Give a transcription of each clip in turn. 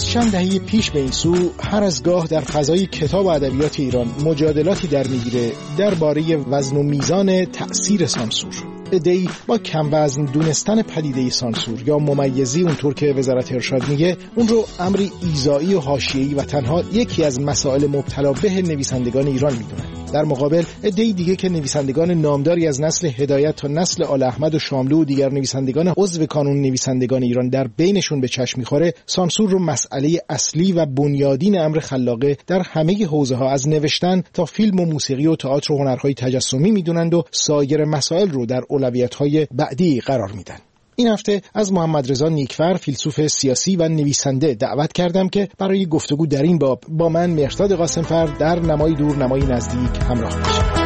از چند دهه پیش به این سو هر از گاه در فضای کتاب و ادبیات ایران مجادلاتی در میگیره درباره وزن و میزان تأثیر سانسور. عده‌ای با کم وزن دونستن پدیده سانسور یا ممیزی، اونطور که وزارت ارشاد میگه، اون رو امری ایذایی و حاشیه‌ای و تنها یکی از مسائل مبتلا به نویسندگان ایران میدونن. در مقابل عده‌ای دیگه که نویسندگان نامداری از نسل هدایت تا نسل آل احمد و شاملو و دیگر نویسندگان عضو کانون نویسندگان ایران در بینشون به چشم میخوره، سانسور رو مسئله اصلی و بنیادین امر خلاقه در همه حوزه‌ها از نوشتن تا فیلم و موسیقی و تئاتر و هنرهای تجسمی میدونند و سایر مسائل رو در اولویت‌های بعدی قرار میدن. این هفته از محمد رضا نیکفر، فیلسوف سیاسی و نویسنده، دعوت کردم که برای گفتگو در این باب با من مهرداد قاسمفر در نمای دور نمای نزدیک همراه بشه.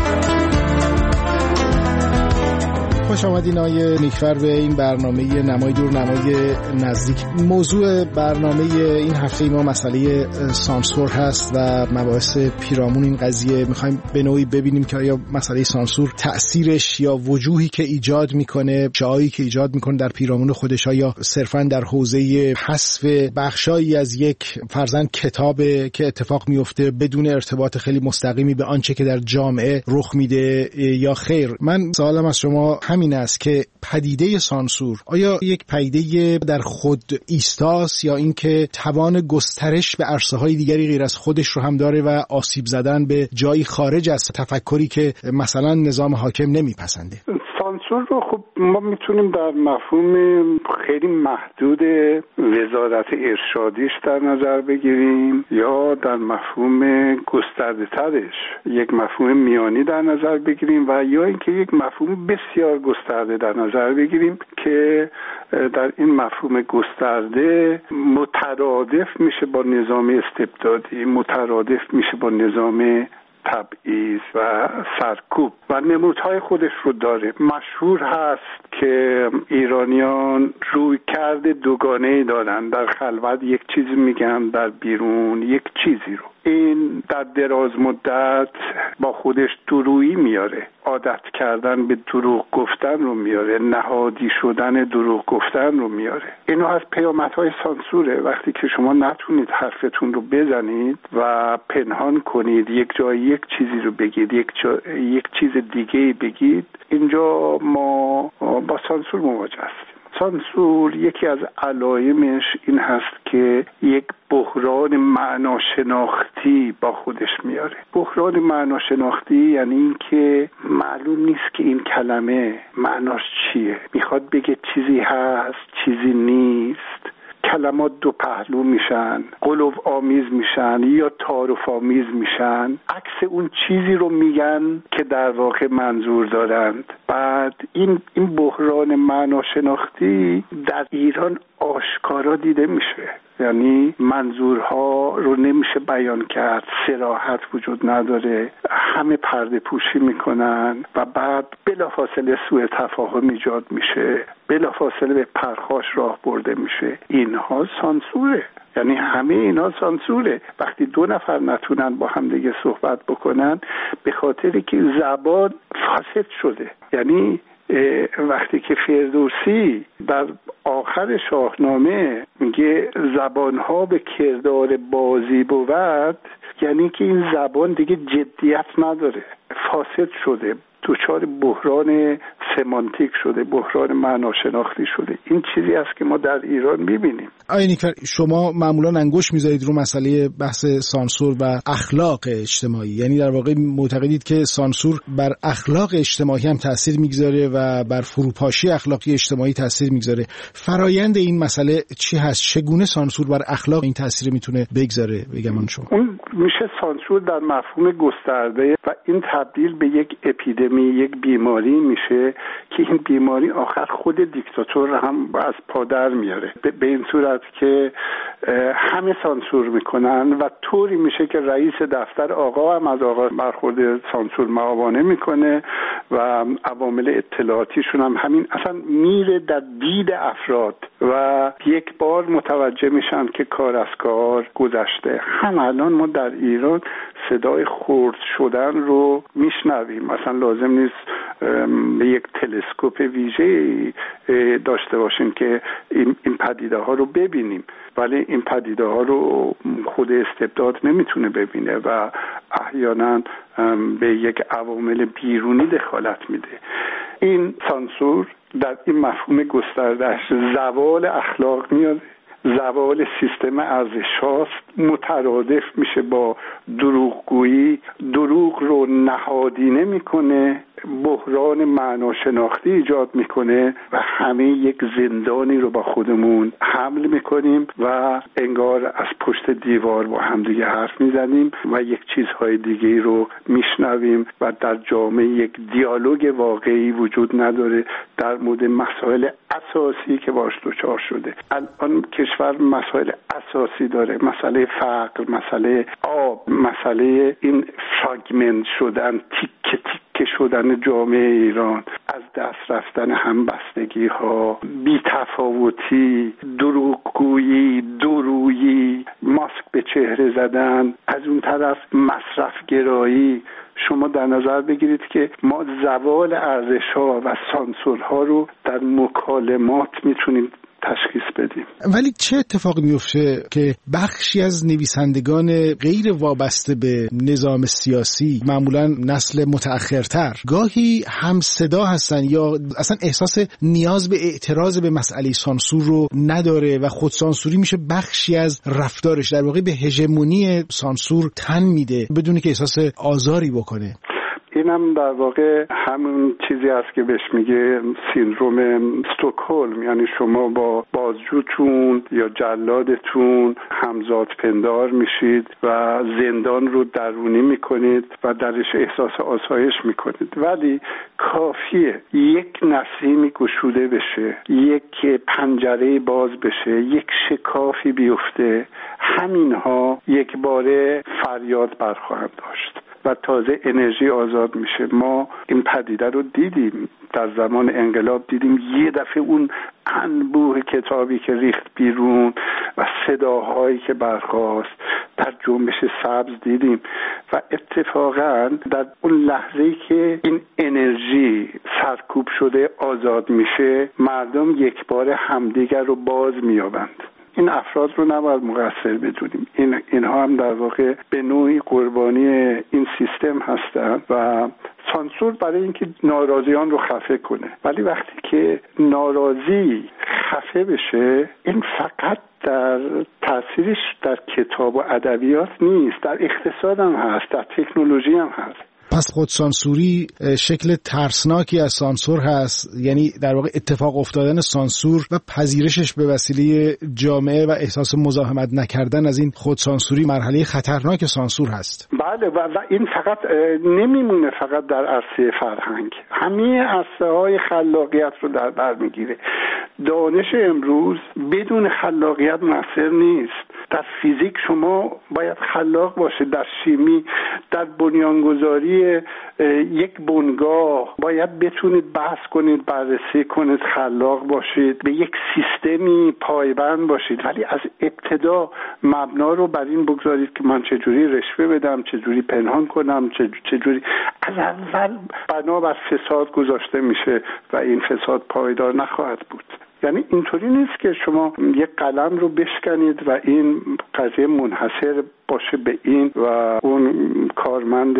خوش آمدین آقای نیکفر به این برنامه نمای دور نمای نزدیک. موضوع برنامه این هفته ما مسئله سانسور هست و مباحث پیرامون این قضیه. میخوایم به نوعی ببینیم که آیا مسئله سانسور تأثیرش یا وجوهی که ایجاد میکنه، جایی که ایجاد میکنه در پیرامون خودش، یا صرفاً در حوزه حذف بخشایی از یک فرضاً کتاب که اتفاق میفته بدون ارتباط خیلی مستقیمی به آنچه که در جامعه رخ میده یا خیر. من سوالم از شما همین است که پدیده سانسور آیا یک پدیده در خود ایستاست یا اینکه توان گسترش به عرصه‌های دیگری غیر از خودش رو هم داره و آسیب زدن به جایی خارج از تفکری که مثلا نظام حاکم نمیپسنده؟ سانسور رو خب ما میتونیم در مفهوم خیلی محدود وزارت ارشادیش در نظر بگیریم یا در مفهوم گسترده ترش یک مفهوم میانی در نظر بگیریم و یا اینکه یک مفهوم بسیار گسترده در نظر بگیریم که در این مفهوم گسترده مترادف میشه با نظام استبدادی، مترادف میشه با نظام تبعیض و سرکوب و نمودهای خودش رو داره. مشهور هست که ایرانیان رویکرد دوگانه‌ای دارن، در خلوت یک چیزی میگن، در بیرون یک چیزی رو. این در دراز مدت با خودش دورویی میاره، عادت کردن به دروغ گفتن رو میاره، نهادی شدن دروغ گفتن رو میاره. اینو از پیامدهای سانسوره. وقتی که شما نتونید حرفتون رو بزنید و پنهان کنید، یک جای یک چیزی رو بگید، یک چیز دیگه بگید، اینجا ما با سانسور مواجه هستیم. سانسور یکی از علایمش این هست که یک بحران معناشناختی با خودش میاره. بحران معناشناختی یعنی این که معلوم نیست که این کلمه معناش چیه. میخواد بگه چیزی هست، چیزی نیست. کلمات دو پهلو میشن، غلو آمیز میشن یا تعارف آمیز میشن، عکس اون چیزی رو میگن که در واقع منظور دارند. بعد این بحران معناشناختی در ایران آشکارا دیده میشه، یعنی منظورها رو نمیشه بیان کرد، صراحت وجود نداره، همه پرده پوشی میکنن و بعد بلافاصله سوء تفاهم ایجاد میشه، بلافاصله به پرخاش راه برده میشه. اینها سانسوره، یعنی همه اینا سانسوره. وقتی دو نفر نتونن با هم دیگه صحبت بکنن به خاطری که زبان فاسد شده. یعنی وقتی که فردوسی در آخر شاهنامه میگه زبانها به کردار بازی بود، یعنی که این زبان دیگه جدیت نداره، فاسد شده، دچار بحران سمانتیک شده، بحران معناشناختی شده. این چیزی است که ما در ایران میبینیم. آقای نیکفر، شما معمولا انگشت میذارید رو مسئله بحث سانسور و اخلاق اجتماعی، یعنی در واقع معتقدید که سانسور بر اخلاق اجتماعی هم تأثیر میگذاره و بر فروپاشی اخلاقی اجتماعی تأثیر میگذاره. فرایند این مسئله چی هست؟ چگونه سانسور بر اخلاق این تأثیر میتونه بگذاره؟ بگم شما. اون میشه سانسور در مفهوم گسترده و این تبدیل به یک اپیدمی، یک بیماری میشه که این بیماری آخر خود دیکتاتور هم از پادر میاره، به این صورت که همه سانسور میکنن و طوری میشه که رئیس دفتر آقا هم از آقا برخورد سانسور معاونه میکنه و عوامل اطلاعاتیشون هم همین اصلا میره در دید افراد و یک بار متوجه میشن که کار از کار گذشته. هم الان ما در ایران صدای خرد شدن رو میشنویم، مثلا لازم نیست یک تلسکوپ ویژه داشته باشیم که این پدیده ها رو ببینیم، ولی این پدیده ها رو خود استبداد نمیتونه ببینه و احیانا به یک عوامل بیرونی دخالت میده. این سانسور در این مفهوم گستردهش زوال اخلاق میاد، زوال سیستم ارزش‌هاست، مترادف میشه با دروغگویی، دروغ رو نهادینه میکنه، بحران معناشناختی ایجاد میکنه و همه یک زندانی رو با خودمون حمل میکنیم و انگار از پشت دیوار با همدیگه حرف میزنیم و یک چیزهای دیگه رو میشنویم و در جامعه یک دیالوگ واقعی وجود نداره در مورد مسائل اساسی که باش دچار شده. الان کشور مسائل اساسی داره، مسئله فقر، مسئله آب، مسئله این فراگمنت شدن، تیکه تیکه شدن جامعه ایران، از دست رفتن همبستگی ها، بی‌تفاوتی، دروغگویی، دورویی، ماسک به چهره زدن، از اون طرف مصرف گرایی. شما در نظر بگیرید که ما زوال ارزش‌ها و سانسورها رو در مکالمات میتونیم تشخیص بدیم. ولی چه اتفاقی میفته که بخشی از نویسندگان غیر وابسته به نظام سیاسی، معمولا نسل متأخرتر، گاهی هم صدا هستن یا اصلا احساس نیاز به اعتراض به مسئله سانسور رو نداره و خودسانسوری میشه بخشی از رفتارش، در واقع به هژمونی سانسور تن میده بدون که احساس آزاری بکنه؟ اینم در واقع همون چیزی است که بهش میگه سیندروم استکهلم، یعنی شما با بازجوتون یا جلادتون همزاد پندار میشید و زندان رو درونی میکنید و درش احساس آسایش میکنید، ولی کافیه یک نسیمی گشوده بشه، یک پنجره باز بشه، یک شکافی بیفته، همینها یک باره فریاد برخواهند داشت و تازه انرژی آزاد میشه. ما این پدیده رو دیدیم در زمان انقلاب، دیدیم یه دفعه اون انبوه کتابی که ریخت بیرون و صداهایی که برخاست، در جنبش سبز دیدیم و اتفاقا در اون لحظه‌ای که این انرژی سرکوب شده آزاد میشه، مردم یک بار همدیگر رو باز میابند. این افراد رو نباید مقصر بدونیم، اینها هم در واقع به نوعی قربانی این سیستم هستند و سانسور برای اینکه ناراضیان رو خفه کنه، ولی وقتی که ناراضی خفه بشه، این فقط در تاثیرش در کتاب و ادبیات نیست، در اقتصاد هم هست، در تکنولوژی هم هست. پس خودسانسوری شکل ترسناکی از سانسور هست، یعنی در واقع اتفاق افتادن سانسور و پذیرشش به وسیله جامعه و احساس مزاحمت نکردن از این خودسانسوری مرحله خطرناک سانسور هست. بله و این فقط نمیمونه فقط در عرصه فرهنگ، همه عرصه‌های خلاقیت رو در بر میگیره. دانش امروز بدون خلاقیت مؤثر نیست. در فیزیک شما باید خلاق باشید، در شیمی، در بنیانگذاری یک بنگاه باید بتونید بحث کنید، بررسی کنید، خلاق باشید، به یک سیستمی پایبند باشید، ولی از ابتدا مبنا رو بر این بگذارید که من چجوری رشوه بدم، چجوری پنهان کنم، چجوری از اول بنا بر فساد گذاشته میشه و این فساد پایدار نخواهد بود. یعنی اینطوری نیست که شما یک قلم رو بشکنید و این قضیه منحصر باشه به این و اون کارمند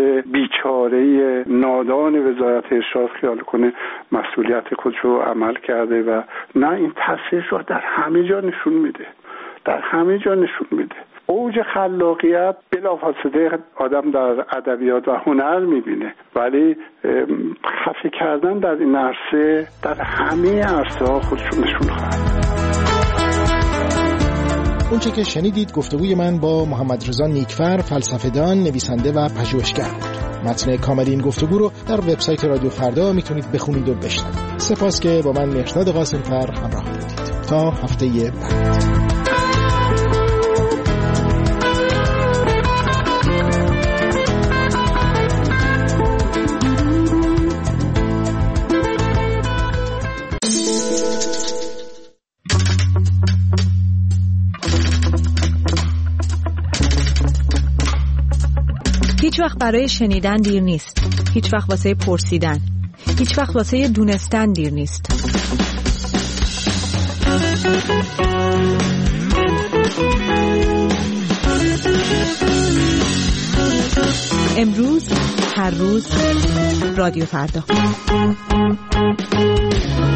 بیچاره نادان وزارت ارشاد خیال کنه مسئولیت خودش رو عمل کرده و نه، این تاثیرش رو در همه جا نشون میده، در همه جا نشون میده. اوج خلاقیت بلافاصله آدم در ادبیات و هنر میبینه، ولی خفه کردن در این عرصه در همه عرصه ها خودشون نشون خواهد. اونچه که شنیدید گفتگوی من با محمد رضا نیکفر، فلسفه‌دان، نویسنده و پژوهشگر بود. متن کامل این گفتگو رو در وبسایت رادیو فردا میتونید بخونید و بشنوید. سپاس که با من مهرداد قاسم‌فر همراه بودید. تا هفته بعد. برای شنیدن دیر نیست. هیچ وقت واسه پرسیدن. هیچ وقت واسه دونستن دیر نیست. امروز، هر روز، رادیو فردا.